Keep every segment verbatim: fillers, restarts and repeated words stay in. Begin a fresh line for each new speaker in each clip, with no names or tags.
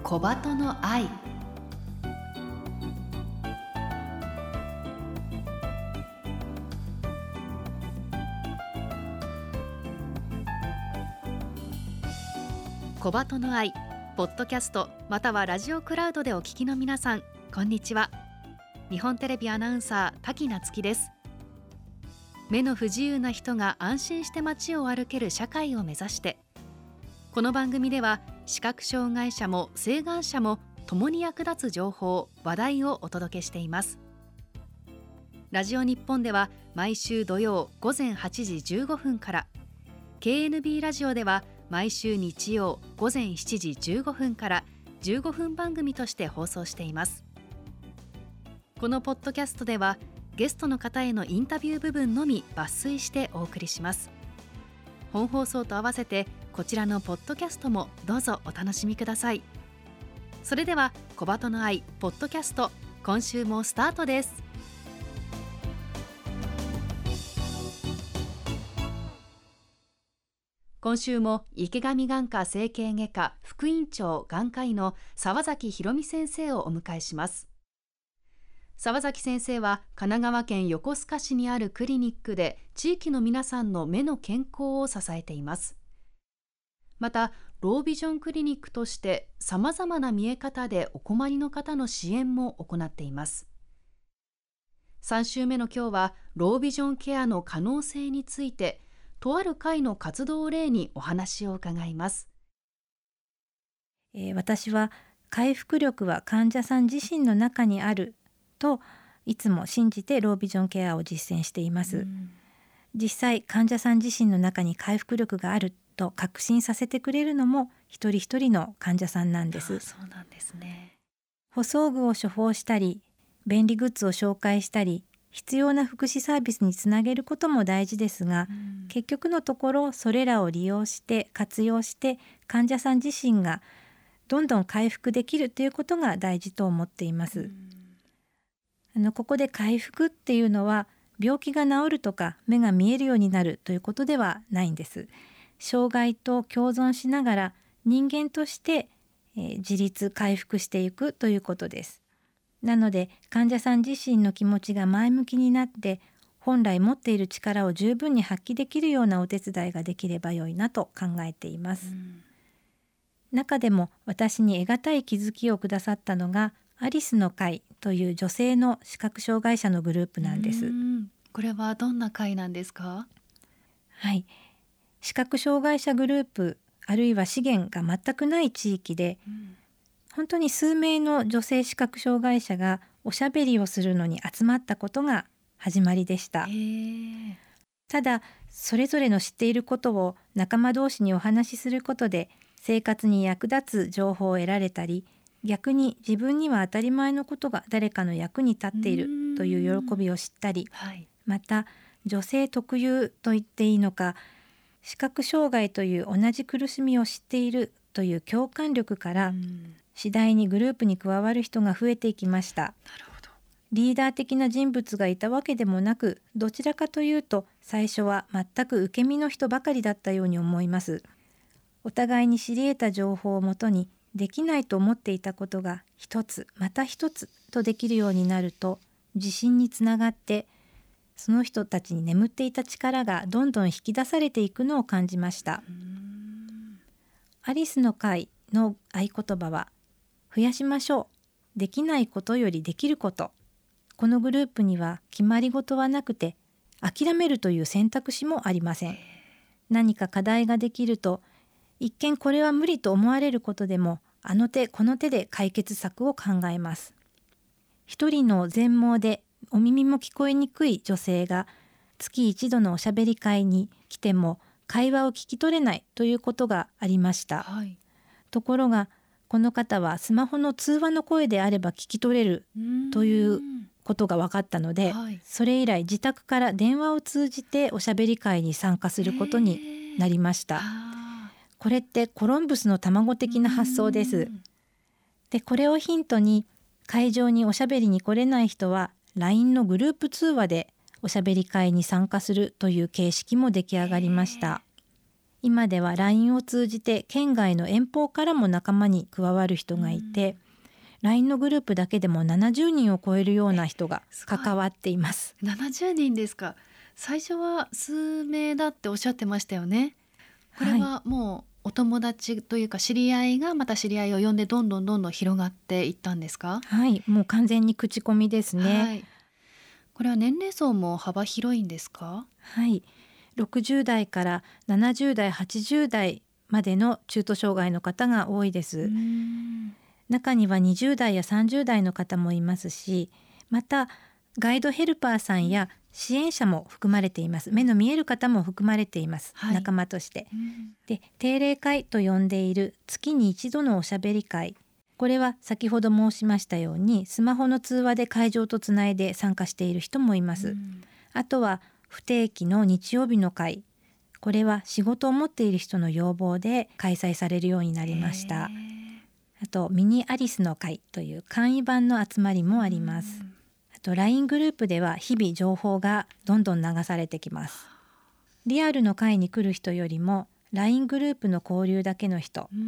小鳩の愛。小鳩の愛、ポッドキャストまたはラジオクラウドでお聞きの皆さん、こんにちは。日本テレビアナウンサー滝夏希です。目の不自由な人が安心して街を歩ける社会を目指して、この番組では視覚障害者も晴眼者も共に役立つ情報・話題をお届けしています。ラジオ日本では毎週土曜午前はちじじゅうごふんから、 ケーエヌビー ラジオでは毎週日曜午前しちじじゅうごふんからじゅうごふん番組として放送しています。このポッドキャストではゲストの方へのインタビュー部分のみ抜粋してお送りします。本放送と合わせてこちらのポッドキャストもどうぞお楽しみください。それでは小鳩の愛ポッドキャスト、今週もスタートです。今週も池上眼科整形外科副院長眼科医の澤崎博美先生をお迎えします。澤崎先生は神奈川県横須賀市にあるクリニックで地域の皆さんの目の健康を支えています。またロービジョンクリニックとしてさまざまな見え方でお困りの方の支援も行っています。さん週目の今日はロービジョンケアの可能性について、とある会の活動を例にお話を伺います。
えー、私は回復力は患者さん自身の中にあるといつも信じてロービジョンケアを実践しています。うん、実際患者さん自身の中に回復力があると確信させてくれるのも一人一人の患者さんなんです。
そうなんですね。
補装具を処方したり、便利グッズを紹介したり、必要な福祉サービスにつなげることも大事ですが、うん、結局のところそれらを利用して活用して患者さん自身がどんどん回復できるということが大事と思っています。うん、あのここで回復っていうのは病気が治るとか目が見えるようになるということではないんです。障害と共存しながら人間として、えー、自立回復していくということです。なので患者さん自身の気持ちが前向きになって本来持っている力を十分に発揮できるようなお手伝いができれば良いなと考えています。うん、中でも私に得難い気づきをくださったのがアリスの会という女性の視覚障害者のグループなんです。
うん、これはどんな会なんですか？
はい、視覚障害者グループあるいは資源が全くない地域で、うん、本当に数名の女性視覚障害者がおしゃべりをするのに集まったことが始まりでした。ただそれぞれの知っていることを仲間同士にお話しすることで生活に役立つ情報を得られたり、逆に自分には当たり前のことが誰かの役に立っているという喜びを知ったり、はい、また女性特有と言っていいのか、視覚障害という同じ苦しみを知っているという共感力から次第にグループに加わる人が増えていきました。なるほど。リーダー的な人物がいたわけでもなく、どちらかというと最初は全く受け身の人ばかりだったように思います。お互いに知り得た情報をもとにできないと思っていたことが一つまた一つとできるようになると自信につながって、その人たちに眠っていた力がどんどん引き出されていくのを感じました。うーん、アリスの会の合言葉は増やしましょう、できないことよりできること。このグループには決まり事はなくて、諦めるという選択肢もありません。何か課題ができると一見これは無理と思われることでも、あの手この手で解決策を考えます。一人の全盲でお耳も聞こえにくい女性が月一度のおしゃべり会に来ても会話を聞き取れないということがありました。はい、ところがこの方はスマホの通話の声であれば聞き取れるということが分かったので、はい、それ以来自宅から電話を通じておしゃべり会に参加することになりました。これってコロンブスの卵的な発想です。で、これをヒントに会場におしゃべりに来れない人は ライン のグループ通話でおしゃべり会に参加するという形式も出来上がりました。 今では ライン を通じて県外の遠方からも仲間に加わる人がいて、うん、ライン のグループだけでもななじゅうにんを超えるような人が関わっています。
ななじゅうにんですか。最初は数名だっておっしゃってましたよね。これはもうお友達というか知り合いがまた知り合いを呼んでどんどんどんどん広がっていったんですか？
はい、もう完全に口コミですね。
はい、これは年齢層も幅広いんですか？
はい、ろくじゅう代からななじゅう代はちじゅう代までの中途障害の方が多いです。
うーん、
中にはにじゅう代やさんじゅう代の方もいますし、またガイドヘルパーさんや支援者も含まれています。目の見える方も含まれています、はい、仲間として、うん、で定例会と呼んでいる月に一度のおしゃべり会、これは先ほど申しましたようにスマホの通話で会場とつないで参加している人もいます、うん、あとは不定期の日曜日の会、これは仕事を持っている人の要望で開催されるようになりました。あとミニアリスの会という簡易版の集まりもあります、うん、あと ライン グループでは日々情報がどんどん流されてきます。リアルの会に来る人よりも ライン グループの交流だけの人、うん、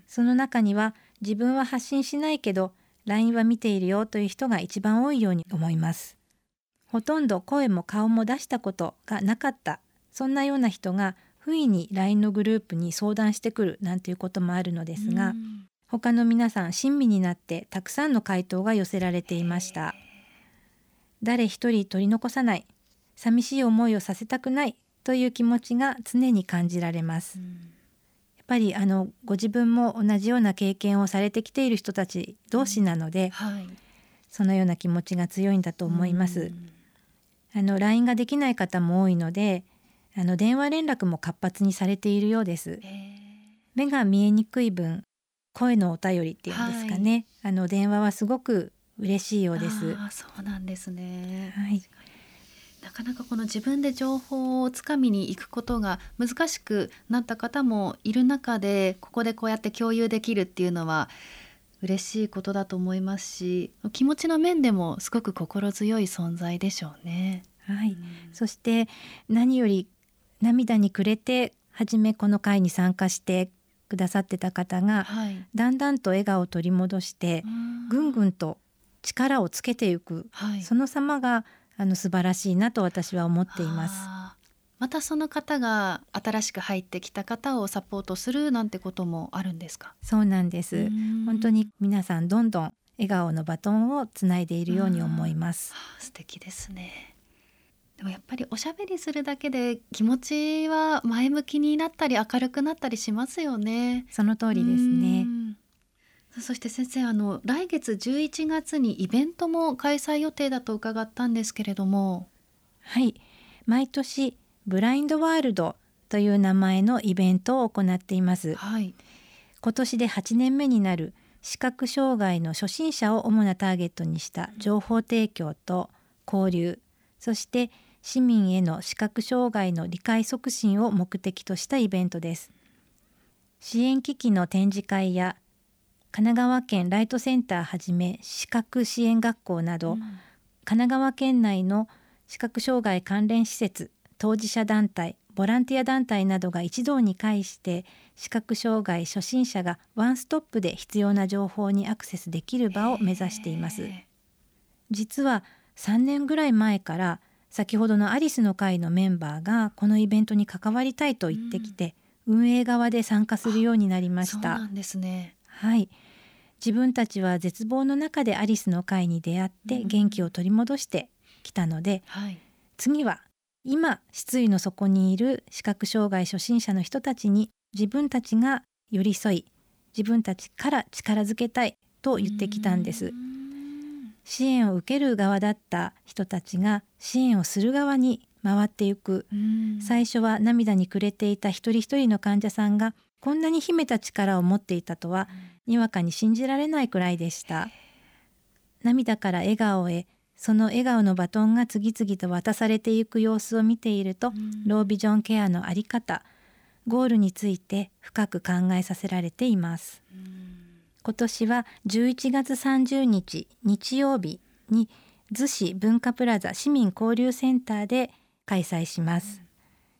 その中には自分は発信しないけど ライン は見ているよという人が一番多いように思います。ほとんど声も顔も出したことがなかった、そんなような人が不意に ライン のグループに相談してくるなんていうこともあるのですが、うん、他の皆さん親身になってたくさんの回答が寄せられていました。誰一人取り残さない、寂しい思いをさせたくないという気持ちが常に感じられます、うん、やっぱりあのご自分も同じような経験をされてきている人たち同士なので、うん、はい、そのような気持ちが強いんだと思います、うん、あの ライン ができない方も多いので、あの電話連絡も活発にされているようです。目が見えにくい分、声のお便りっていうんですかね、はい、あの電話はすごく嬉しいようです。
あ、そうなんですね、
はい、
なかなかこの自分で情報をつかみに行くことが難しくなった方もいる中で、ここでこうやって共有できるっていうのは嬉しいことだと思いますし、気持ちの面でもすごく心強い存在でしょうね。
はい、うん、そして何より涙に暮れて初めこの会に参加してくださってた方が、はい、だんだんと笑顔を取り戻してぐんぐんと力をつけていく、はい、その様があの素晴らしいなと私は思っています。
またその方が新しく入ってきた方をサポートするなんてこともあるんですか？
そうなんです。本当に皆さんどんどん笑顔のバトンをつないでいるように思います。
素敵ですね。でもやっぱりおしゃべりするだけで気持ちは前向きになったり明るくなったりしますよね。
その通りですね。
そして先生、あの来月じゅういちがつにイベントも開催予定だと伺ったんですけれども。
はい、毎年ブラインドワールドという名前のイベントを行っています、はい、今年ではちねんめになる視覚障害の初心者を主なターゲットにした情報提供と交流、そして市民への視覚障害の理解促進を目的としたイベントです。支援機器の展示会や神奈川県ライトセンターはじめ視覚支援学校など、うん、神奈川県内の視覚障害関連施設、当事者団体、ボランティア団体などが一堂に会して視覚障害初心者がワンストップで必要な情報にアクセスできる場を目指しています。実はさんねんぐらい前から先ほどのアリスの会のメンバーがこのイベントに関わりたいと言ってきて、うん、運営側で参加するようになりました。
そうなんですね。
はい、自分たちは絶望の中でアリスの会に出会って元気を取り戻してきたので、うん、はい、次は今失意の底にいる視覚障害初心者の人たちに自分たちが寄り添い、自分たちから力づけたいと言ってきたんです。支援を受ける側だった人たちが支援をする側に回っていく。最初は涙に暮れていた一人一人の患者さんがこんなに秘めた力を持っていたとはにわかに信じられないくらいでした。涙から笑顔へ、その笑顔のバトンが次々と渡されていく様子を見ていると、ロービジョンケアのあり方、ゴールについて深く考えさせられています。今年はじゅういちがつさんじゅうにち日曜日に逗子文化プラザ市民交流センターで開催します。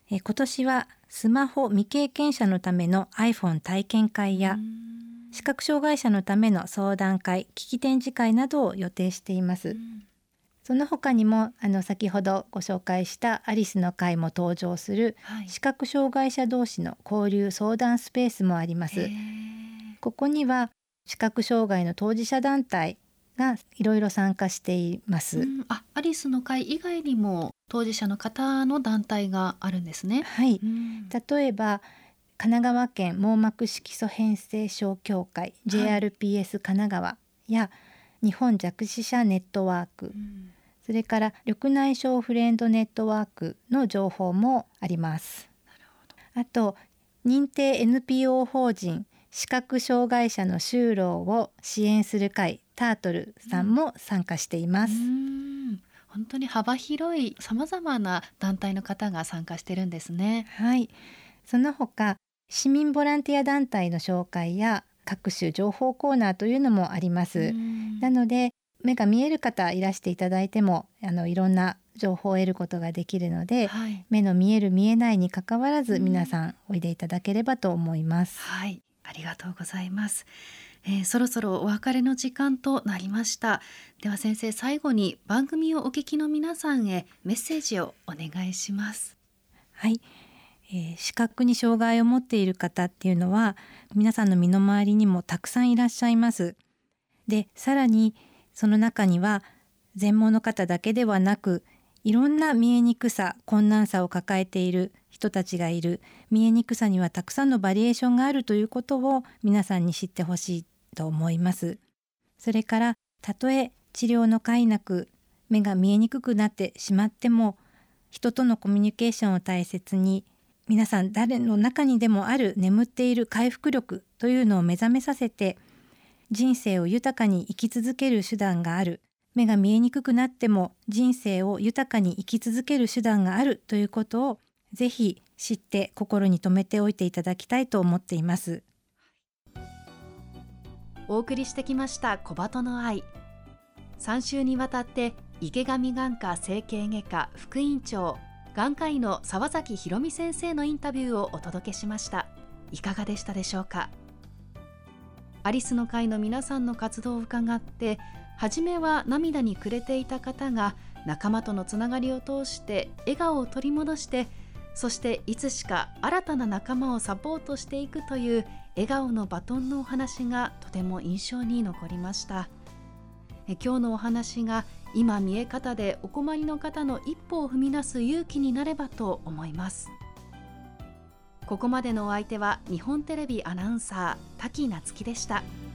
え今年はスマホ未経験者のための iPhone 体験会や視覚障害者のための相談会、聞き展示会などを予定しています。その他にもあの先ほどご紹介したアリスの会も登場する視覚障害者同士の交流相談スペースもあります。ここには視覚障害の当事者団体がいろいろ参加しています。
うん、あ、アリスの会以外にも当事者の方の団体があるんですね。
はい、
うん、
例えば神奈川県網膜色素変性症協会、はい、ジェイアールピーエス 神奈川や日本弱視者ネットワーク、うん、それから緑内障フレンドネットワークの情報もあります。
なるほど。
あと認定 エヌピーオー 法人視覚障害者の就労を支援する会タートルさんも参加しています。
うん、本当に幅広いさまざまな団体の方が参加してるんですね。
はい、その他市民ボランティア団体の紹介や各種情報コーナーというのもあります。なので目が見える方いらしていただいてもあのいろんな情報を得ることができるので、はい、目の見える見えないにかかわらず皆さんおいでいただければと思います。
はい、ありがとうございます。えー、そろそろお別れの時間となりました。では先生、最後に番組をお聞きの皆さんへメッセージをお願いします。
はい、えー、視覚に障害を持っている方っていうのは皆さんの身の回りにもたくさんいらっしゃいます。で、さらにその中には全盲の方だけではなくいろんな見えにくさ、困難さを抱えている人たちがいる。見えにくさにはたくさんのバリエーションがあるということを皆さんに知ってほしいと思います。それからたとえ治療の甲斐なく目が見えにくくなってしまっても人とのコミュニケーションを大切に皆さん誰の中にでもある眠っている回復力というのを目覚めさせて人生を豊かに生き続ける手段がある。目が見えにくくなっても人生を豊かに生き続ける手段があるということをぜひ知って心に留めておいていただきたいと思っています。
お送りしてきました小鳩の愛。さん週にわたって池上眼科整形外科副院長眼科医の澤崎博美先生のインタビューをお届けしました。いかがでしたでしょうか。アリスの会の皆さんの活動を伺って初めは涙に暮れていた方が仲間とのつながりを通して笑顔を取り戻して、そしていつしか新たな仲間をサポートしていくという笑顔のバトンのお話がとても印象に残りました。え今日のお話が今見え方でお困りの方の一歩を踏み出す勇気になればと思います。ここまでのお相手は日本テレビアナウンサー滝夏希でした。